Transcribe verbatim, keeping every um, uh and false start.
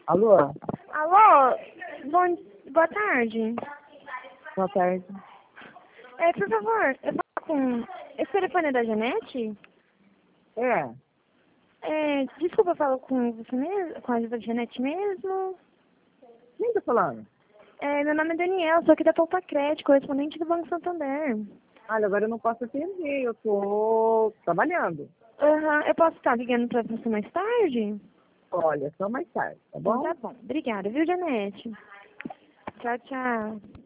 Alô? Alô? Bom, boa tarde. Boa tarde. É, por favor, eu falo com... Esse telefone é da Janete? É, É, desculpa, eu falo com você mesmo? Com a Janete mesmo? quem tá falando? É, meu nome é Daniel, sou aqui da Poupa Crédito, correspondente do Banco Santander. Olha, agora eu não posso atender, eu tô trabalhando. Aham, eu posso estar ligando pra você mais tarde? Olha, só mais tarde, tá Então bom? tá bom. Obrigada, viu, Janete? Tchau, tchau.